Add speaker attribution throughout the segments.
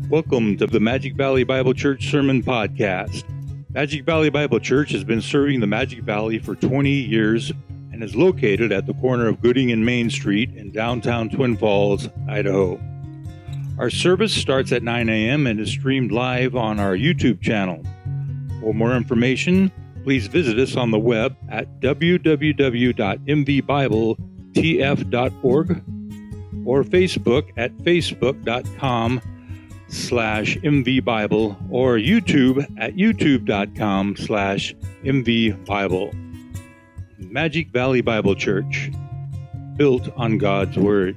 Speaker 1: Welcome to the Magic Valley Bible Church Sermon Podcast. Magic Valley Bible Church has been serving the Magic Valley for 20 years and is located at the corner of Gooding and Main Street in downtown Twin Falls, Idaho. Our service starts at 9 a.m. and is streamed live on our YouTube channel. For more information, please visit us on the web at www.mvbibletf.org or Facebook at facebook.com/mvbible or YouTube at youtube.com/mvbible. Magic Valley Bible Church, built on God's Word.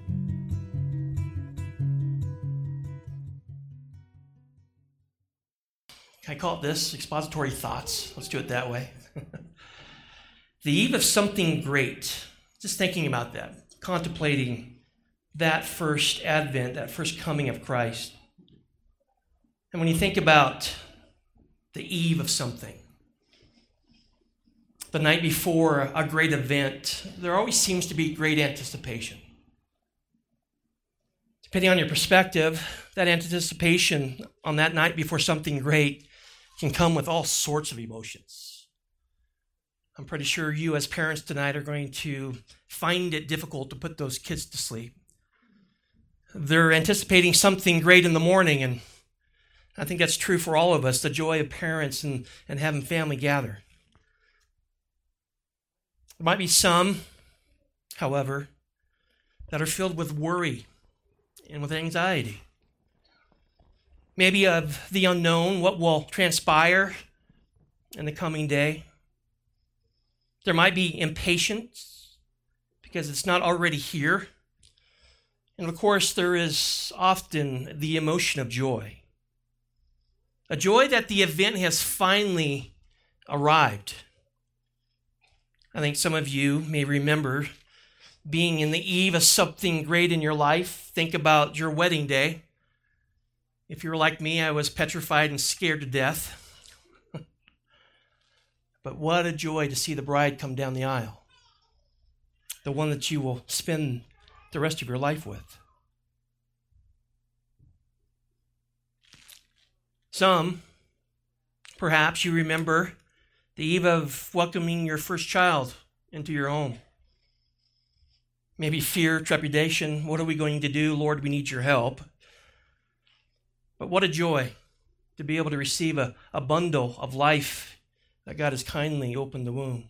Speaker 2: I call it this, expository thoughts. Let's do it that way. The eve of something great. Just thinking about that, contemplating that first advent, that first coming of Christ. And when you think about the eve of something, the night before a great event, there always seems to be great anticipation. Depending on your perspective, that anticipation on that night before something great can come with all sorts of emotions. I'm pretty sure you as parents tonight are going to find it difficult to put those kids to sleep. They're anticipating something great in the morning, and I think that's true for all of us, the joy of parents and having family gather. There might be some, however, that are filled with worry and with anxiety. Maybe of the unknown, what will transpire in the coming day. There might be impatience because it's not already here. And of course, there is often the emotion of joy. A joy that the event has finally arrived. I think some of you may remember being in the eve of something great in your life. Think about your wedding day. If you're like me, I was petrified and scared to death. But what a joy to see the bride come down the aisle. The one that you will spend the rest of your life with. Some, perhaps you remember the eve of welcoming your first child into your home. Maybe fear, trepidation. What are we going to do? Lord, we need your help. But what a joy to be able to receive a bundle of life that God has kindly opened the womb.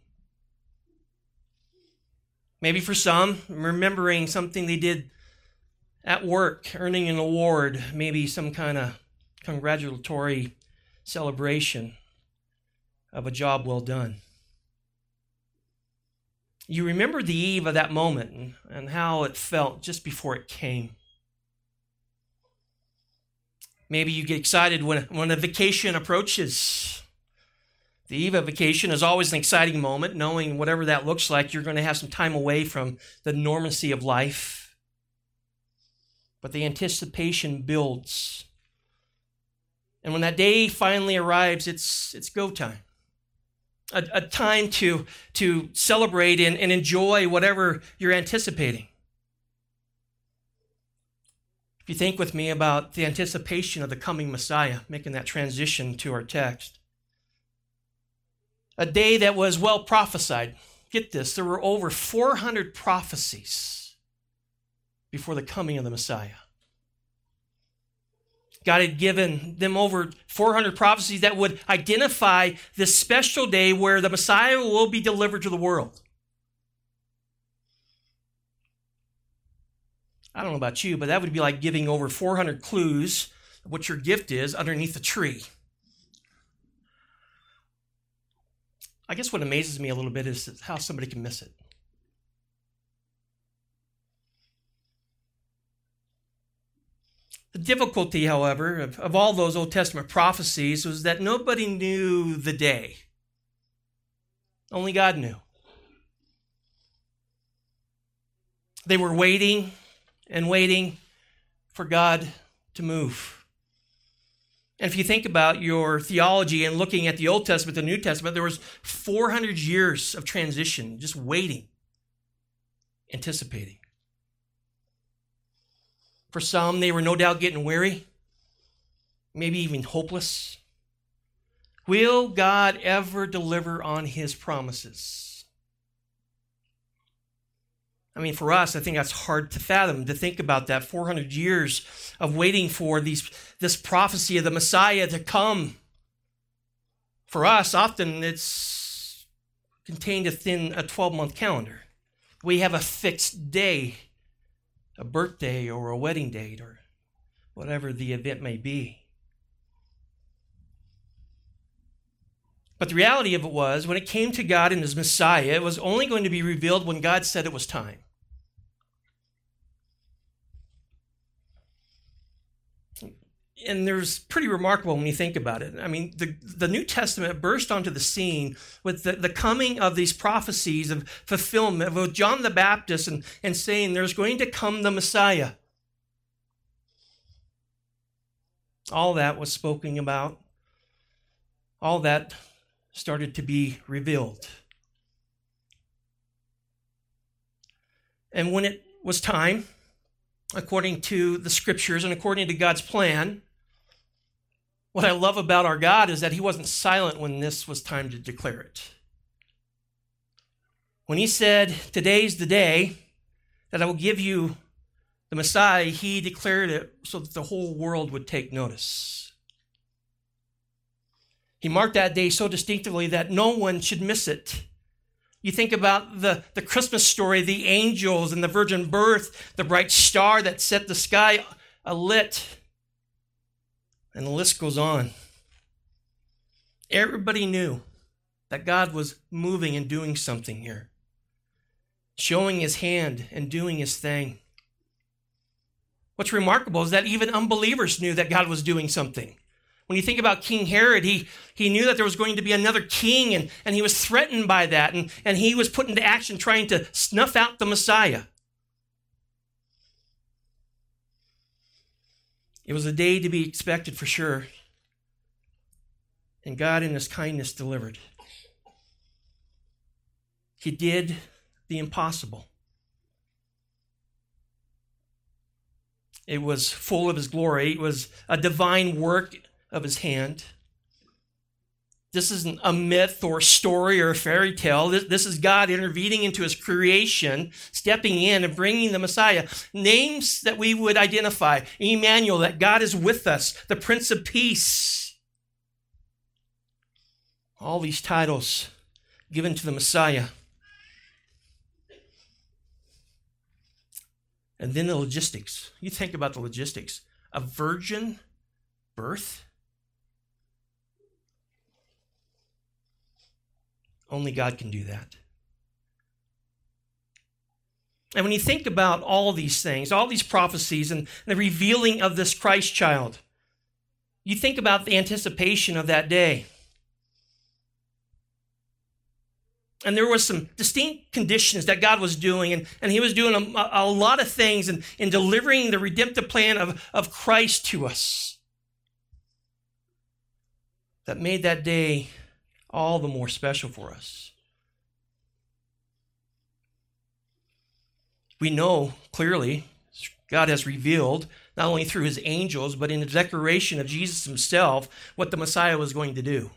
Speaker 2: Maybe for some, remembering something they did at work, earning an award, maybe some kind of congratulatory celebration of a job well done. You remember the eve of that moment and how it felt just before it came. Maybe you get excited when a vacation approaches. The eve of vacation is always an exciting moment, knowing whatever that looks like, you're going to have some time away from the normancy of life. But the anticipation builds. And when that day finally arrives, it's go time. A time to celebrate and enjoy whatever you're anticipating. If you think with me about the anticipation of the coming Messiah, making that transition to our text. A day that was well prophesied. Get this, there were over 400 prophecies before the coming of the Messiah. God had given them over 400 prophecies that would identify this special day where the Messiah will be delivered to the world. I don't know about you, but that would be like giving over 400 clues of what your gift is underneath a tree. I guess what amazes me a little bit is how somebody can miss it. The difficulty, however, of all those Old Testament prophecies was that nobody knew the day. Only God knew. They were waiting and waiting for God to move. And if you think about your theology and looking at the Old Testament, the New Testament, there was 400 years of transition, just waiting, anticipating. For some, they were no doubt getting weary. maybe even hopeless? Will God ever deliver on his promises? I mean, for us, I think that's hard to fathom, to think about that. 400 years of waiting for this prophecy of the Messiah to come. For us, often it's contained within a 12-month calendar. We have a fixed day, a birthday or a wedding date or whatever the event may be. But the reality of it was, when it came to God and his Messiah, it was only going to be revealed when God said it was time. And there's pretty remarkable when you think about it. I mean, the New Testament burst onto the scene with the coming of these prophecies of fulfillment of John the Baptist and saying there's going to come the Messiah. All that was spoken about. All that started to be revealed. And when it was time, according to the scriptures and according to God's plan, what I love about our God is that he wasn't silent when this was time to declare it. When he said, today's the day that I will give you the Messiah, he declared it so that the whole world would take notice. He marked that day so distinctively that no one should miss it. You think about the Christmas story, the angels and the virgin birth, the bright star that set the sky alit, and the list goes on. Everybody knew that God was moving and doing something here, showing his hand and doing his thing. What's remarkable is that even unbelievers knew that God was doing something. When you think about King Herod, he knew that there was going to be another king, and he was threatened by that, and he was put into action trying to snuff out the Messiah. It was a day to be expected for sure, and God in his kindness delivered. He did the impossible. It was full of his glory. It was a divine work of his hand. This isn't a myth or story or a fairy tale. This is God intervening into his creation, stepping in and bringing the Messiah. Names that we would identify. Emmanuel, that God is with us. The Prince of Peace. All these titles given to the Messiah. And then the logistics. You think about the logistics. A virgin birth. Only God can do that. And when you think about all these things, all these prophecies and the revealing of this Christ child, you think about the anticipation of that day. And there was some distinct conditions that God was doing, and he was doing a lot of things in delivering the redemptive plan of Christ to us that made that day all the more special for us. We know clearly God has revealed, not only through his angels, but in the declaration of Jesus himself, what the Messiah was going to do.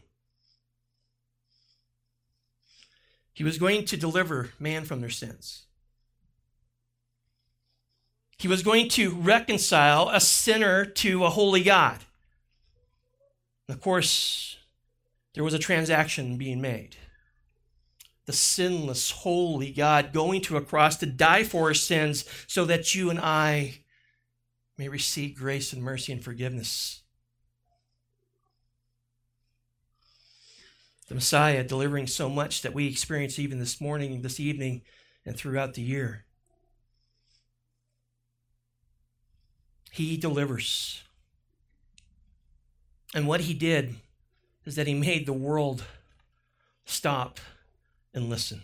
Speaker 2: He was going to deliver man from their sins. He was going to reconcile a sinner to a holy God. And of course, there was a transaction being made. The sinless, holy God going to a cross to die for our sins so that you and I may receive grace and mercy and forgiveness. The Messiah delivering so much that we experience even this morning, this evening, and throughout the year. He delivers. And what he did is that he made the world stop and listen.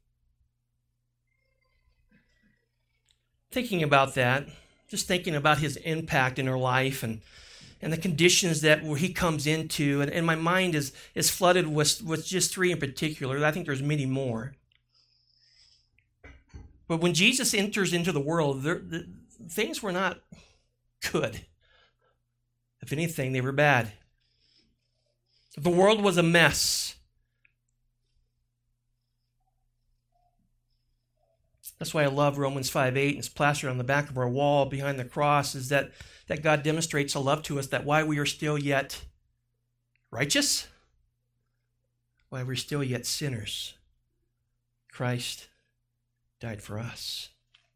Speaker 2: Thinking about that, just thinking about his impact in our life and the conditions that he comes into, and my mind is flooded with just three in particular. I think there's many more. But when Jesus enters into the world, things were not good. If anything, they were bad. The world was a mess. That's why I love Romans 5:8, and it's plastered on the back of our wall behind the cross, is that God demonstrates a love to us, that while we are still yet righteous, while we're still yet sinners, Christ died for us.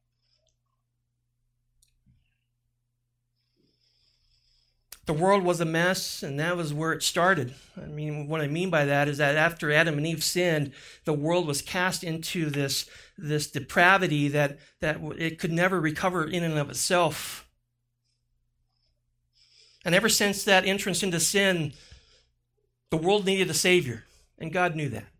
Speaker 2: The world was a mess, and that was where it started. I mean, what I mean by that is that after Adam and Eve sinned, the world was cast into this depravity that it could never recover in and of itself. And ever since that entrance into sin, the world needed a Savior, and God knew that.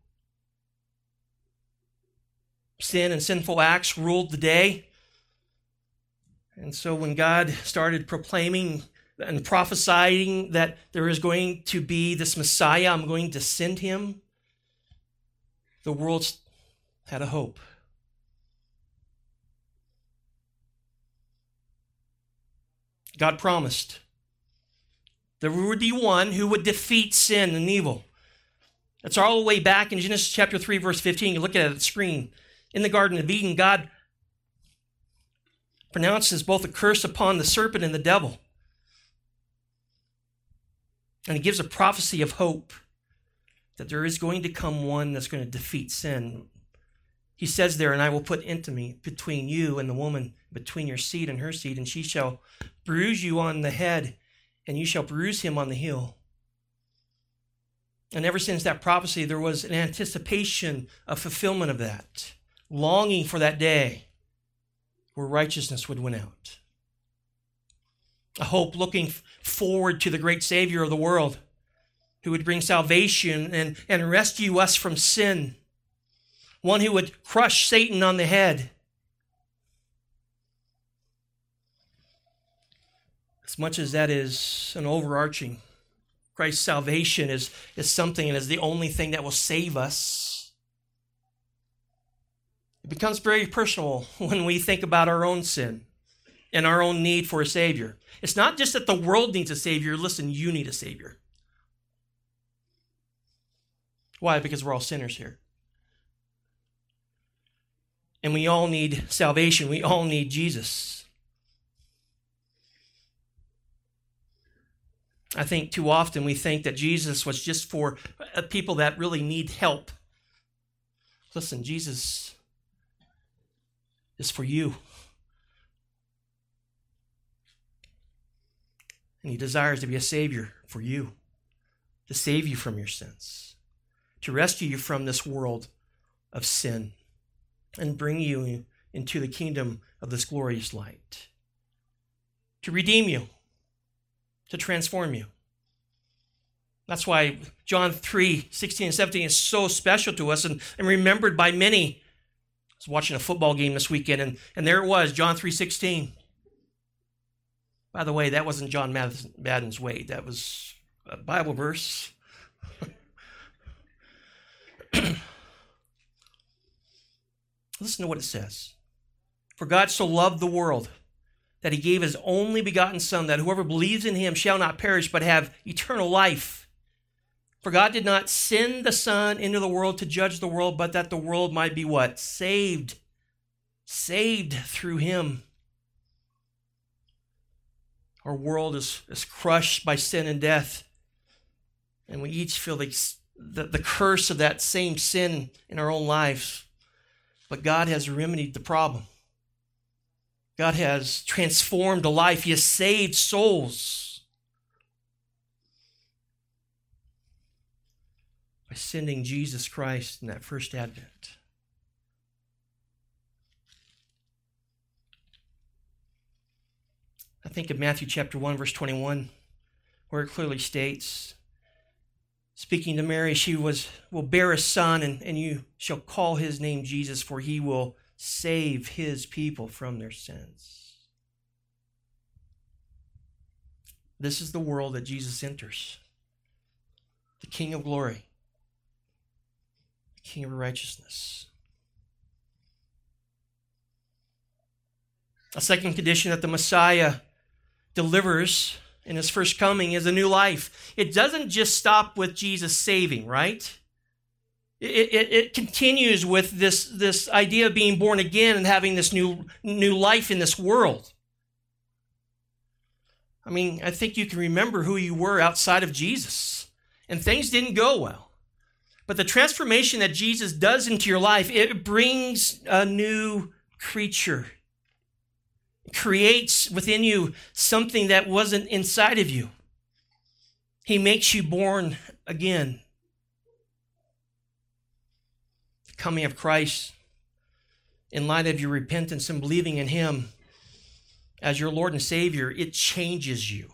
Speaker 2: Sin and sinful acts ruled the day. And so when God started proclaiming and prophesying that there is going to be this Messiah, I'm going to send him, the world had a hope. God promised there would be one who would defeat sin and evil. That's all the way back in Genesis chapter 3, verse 15. You look at it on the screen. In the Garden of Eden, God pronounces both a curse upon the serpent and the devil. And he gives a prophecy of hope that there is going to come one that's going to defeat sin. He says there, and I will put enmity between you and the woman, between your seed and her seed, and she shall bruise you on the head, and you shall bruise him on the heel. And ever since that prophecy, there was an anticipation of fulfillment of that, longing for that day where righteousness would win out. A hope looking forward to the great Savior of the world who would bring salvation and rescue us from sin. One who would crush Satan on the head. As much as that is an overarching, Christ's salvation is something and is the only thing that will save us. It becomes very personal when we think about our own sin and our own need for a Savior. It's not just that the world needs a Savior. Listen, you need a Savior. Why? Because we're all sinners here. And we all need salvation. We all need Jesus. I think too often we think that Jesus was just for people that really need help. Listen, Jesus is for you. And he desires to be a Savior for you, to save you from your sins, to rescue you from this world of sin, and bring you into the kingdom of this glorious light, to redeem you, to transform you. That's why John 3:16 and 17 is so special to us and remembered by many. I was watching a football game this weekend, and there it was, John 3:16. By the way, that wasn't John Madden's way. That was a Bible verse. Listen to what it says. For God so loved the world that he gave his only begotten Son, that whoever believes in him shall not perish but have eternal life. For God did not send the Son into the world to judge the world, but that the world might be what? Saved. Saved through him. Our world is crushed by sin and death. And we each feel the curse of that same sin in our own lives. But God has remedied the problem. God has transformed a life. He has saved souls by sending Jesus Christ in that first advent. I think of Matthew chapter 1, verse 21, where it clearly states, speaking to Mary, she will bear a son, and you shall call his name Jesus, for he will save his people from their sins. This is the world that Jesus enters. The King of glory. The King of righteousness. A second condition that the Messiah delivers in his first coming is a new life. It doesn't just stop with Jesus saving, right? It continues with this idea of being born again and having this new life in this world. I mean, I think you can remember who you were outside of Jesus, and things didn't go well. But the transformation that Jesus does into your life, it brings a new creature. It creates within you something that wasn't inside of you. He makes you born again. The coming of Christ, in light of your repentance and believing in him as your Lord and Savior, it changes you.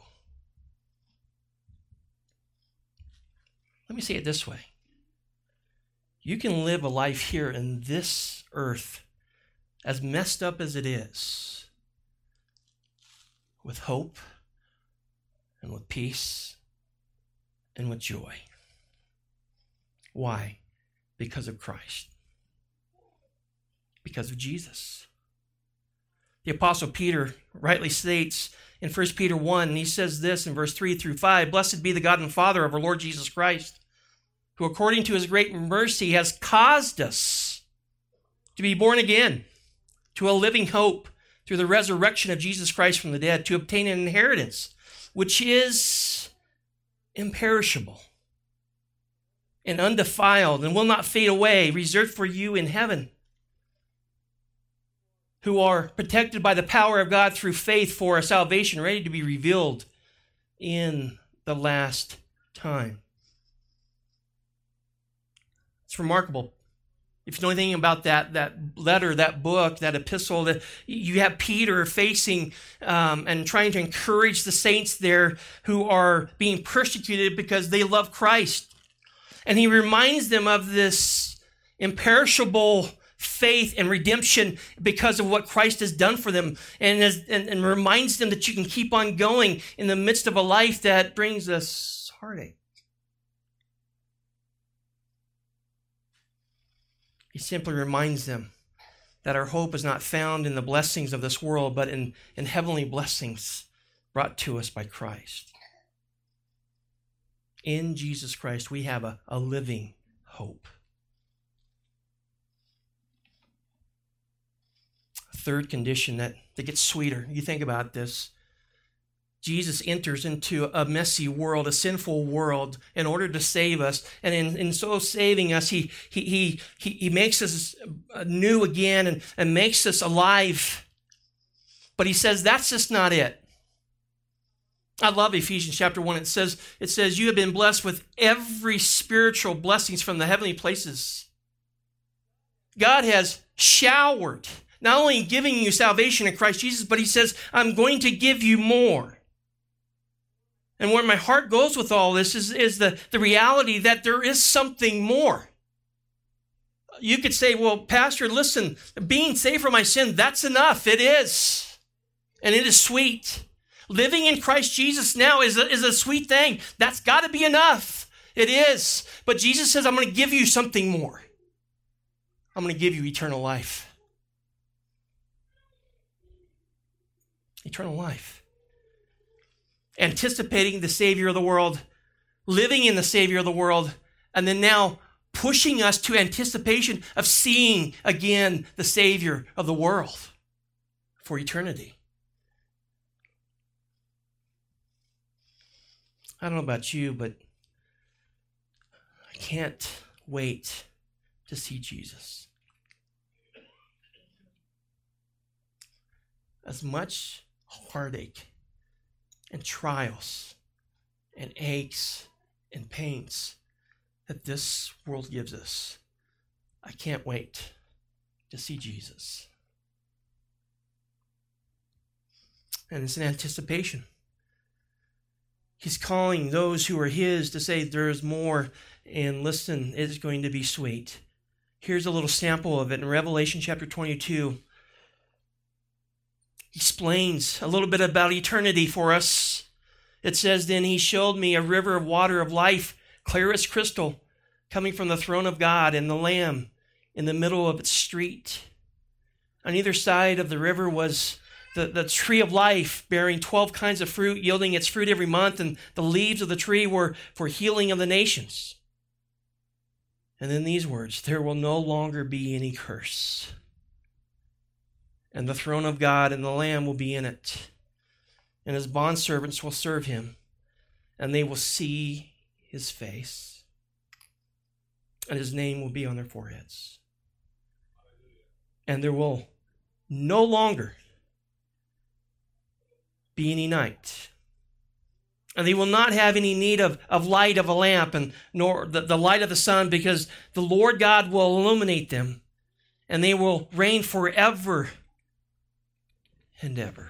Speaker 2: Let me say it this way. You can live a life here in this earth, as messed up as it is, with hope and with peace and with joy. Why? Because of Christ. Because of Jesus. The Apostle Peter rightly states in 1 Peter 1, and he says this in verse 3 through 5, "Blessed be the God and Father of our Lord Jesus Christ, who according to his great mercy has caused us to be born again to a living hope through the resurrection of Jesus Christ from the dead, to obtain an inheritance which is imperishable and undefiled and will not fade away, reserved for you in heaven, who are protected by the power of God through faith for a salvation ready to be revealed in the last time." It's remarkable. If you know anything about that letter, that book, that epistle, that you have Peter facing and trying to encourage the saints there who are being persecuted because they love Christ. And he reminds them of this imperishable faith and redemption because of what Christ has done for them, and reminds them that you can keep on going in the midst of a life that brings us heartache. He simply reminds them that our hope is not found in the blessings of this world, but in heavenly blessings brought to us by Christ. In Jesus Christ, we have a living hope. Third condition that gets sweeter. You think about this. Jesus enters into a messy world, a sinful world, in order to save us. And in so saving us, he makes us new again and makes us alive. But he says that's just not it. I love Ephesians chapter 1. It says you have been blessed with every spiritual blessings from the heavenly places. God has showered, not only giving you salvation in Christ Jesus, but he says, I'm going to give you more. And where my heart goes with all this is the reality that there is something more. You could say, well, Pastor, listen, being saved from my sin, that's enough. It is. And it is sweet. Living in Christ Jesus now is a sweet thing. That's got to be enough. It is. But Jesus says, I'm going to give you something more. I'm going to give you eternal life. Eternal life. Anticipating the Savior of the world, living in the Savior of the world, and then now pushing us to anticipation of seeing again the Savior of the world for eternity. I don't know about you, but I can't wait to see Jesus. As much heartache and trials and aches and pains that this world gives us, I can't wait to see Jesus. And it's an anticipation. He's calling those who are his to say there's more, and listen, it's going to be sweet. Here's a little sample of it in Revelation chapter 22. He explains a little bit about eternity for us. It says, then he showed me a river of water of life, clear as crystal, coming from the throne of God and the Lamb in the middle of its street. On either side of the river was the tree of life, bearing 12 kinds of fruit, yielding its fruit every month, and the leaves of the tree were for healing of the nations. And then these words, there will no longer be any curse. And the throne of God and the Lamb will be in it. And his bondservants will serve him, and they will see his face. And his name will be on their foreheads. And there will no longer be any night. And they will not have any need of light of a lamp, and nor the light of the sun, because the Lord God will illuminate them, and they will reign forever and ever.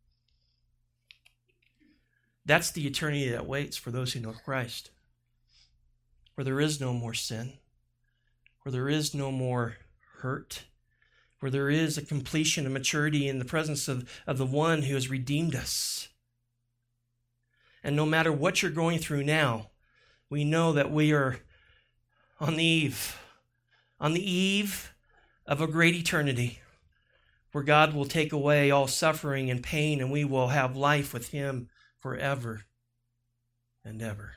Speaker 2: That's the eternity that waits for those who know Christ, where there is no more sin, where there is no more hurt, where there is a completion and maturity in the presence of the one who has redeemed us. And no matter what you're going through now, we know that we are on the eve of a great eternity, where God will take away all suffering and pain, and we will have life with him forever and ever.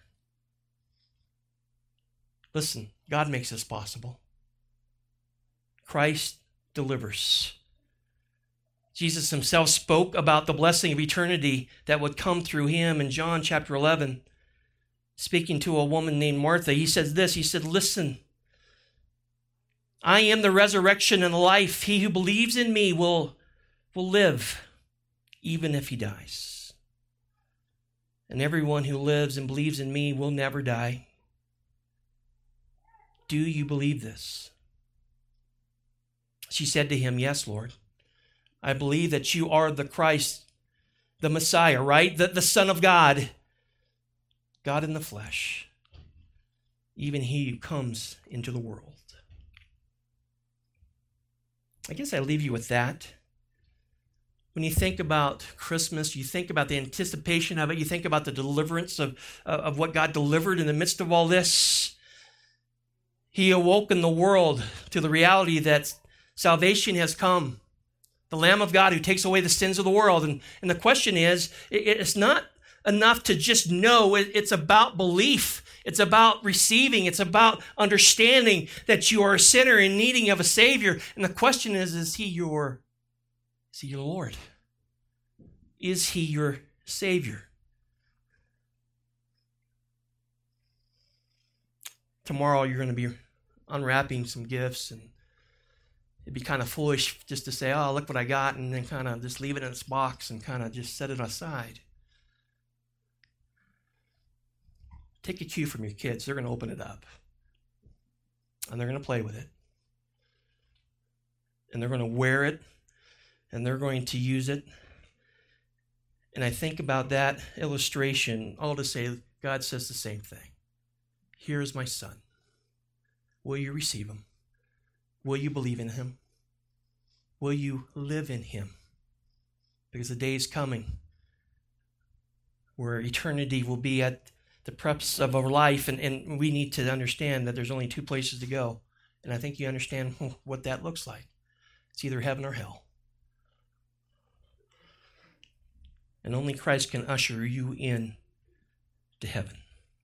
Speaker 2: Listen, God makes this possible. Christ delivers. Jesus himself spoke about the blessing of eternity that would come through him in John chapter 11. Speaking to a woman named Martha, he says this, he said, listen, I am the resurrection and the life. He who believes in me will live, even if he dies. And everyone who lives and believes in me will never die. Do you believe this? She said to him, yes, Lord. I believe that you are the Christ, the Messiah, right? The Son of God, God in the flesh, even he who comes into the world. I guess I leave you with that. When you think about Christmas, you think about the anticipation of it, you think about the deliverance of what God delivered in the midst of all this. He awoken the world to the reality that salvation has come. The Lamb of God who takes away the sins of the world. And the question is, it's not enough to just know. It's about belief. It's about receiving. It's about understanding that you are a sinner in needing of a Savior. And the question is he your Lord? Is he your Savior? Tomorrow you're going to be unwrapping some gifts, and it'd be kind of foolish just to say, oh, look what I got, and then kind of just leave it in its box and kind of just set it aside. Take a cue from your kids. They're going to open it up, and they're going to play with it, and they're going to wear it, and they're going to use it. And I think about that illustration, all to say, God says the same thing. Here is my son. Will you receive him? Will you believe in him? Will you live in him? Because the day is coming where eternity will be at the preps of our life, and we need to understand that there's only two places to go. And I think you understand what that looks like. It's either heaven or hell. And only Christ can usher you in to heaven.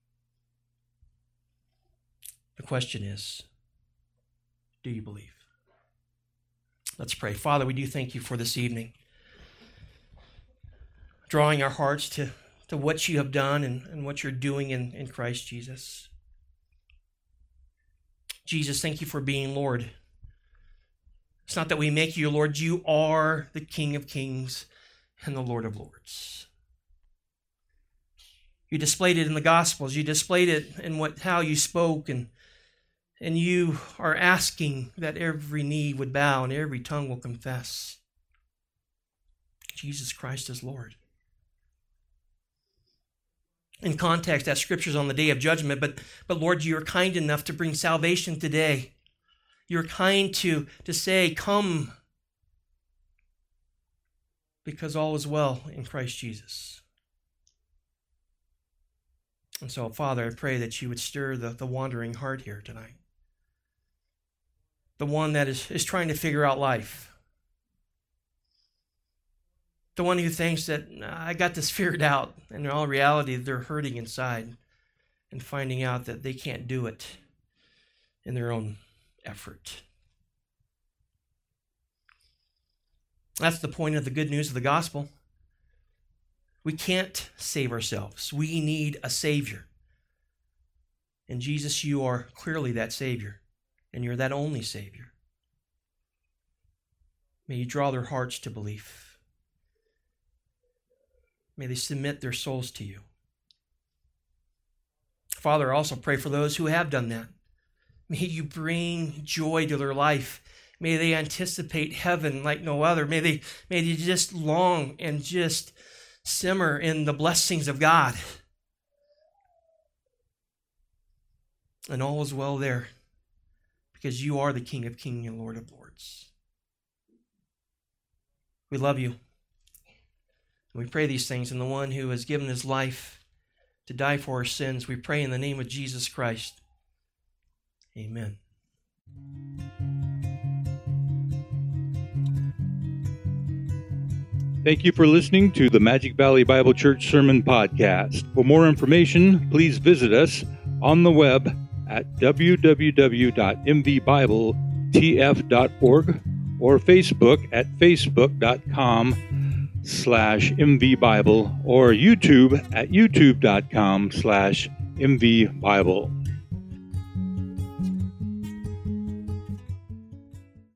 Speaker 2: The question is, do you believe? Let's pray. Father, we do thank you for this evening, drawing our hearts to what you have done and what you're doing in Christ Jesus. Jesus, thank you for being Lord. It's not that we make you Lord. You are the King of Kings and the Lord of Lords. You displayed it in the Gospels. You displayed it in how you spoke, and you are asking that every knee would bow and every tongue will confess Jesus Christ is Lord. In context, that scripture's on the day of judgment, but Lord, you are kind enough to bring salvation today. You're kind to say, come, because all is well in Christ Jesus. And so, Father, I pray that you would stir the wandering heart here tonight. The one that is trying to figure out life. The one who thinks that I got this figured out, and in all reality, they're hurting inside and finding out that they can't do it in their own effort. That's the point of the good news of the gospel. We can't save ourselves. We need a Savior. And Jesus, you are clearly that Savior, and you're that only Savior. May you draw their hearts to belief. May they submit their souls to you. Father, I also pray for those who have done that. May you bring joy to their life. May they anticipate heaven like no other. May they just long and just simmer in the blessings of God. And all is well there, because you are the King of Kings and Lord of Lords. We love you. We pray these things in the one who has given his life to die for our sins. We pray in the name of Jesus Christ. Amen.
Speaker 1: Thank you for listening to the Magic Valley Bible Church Sermon Podcast. For more information, please visit us on the web at www.mvbibletf.org or Facebook at facebook.com/mvbible or YouTube at youtube.com/mvbible.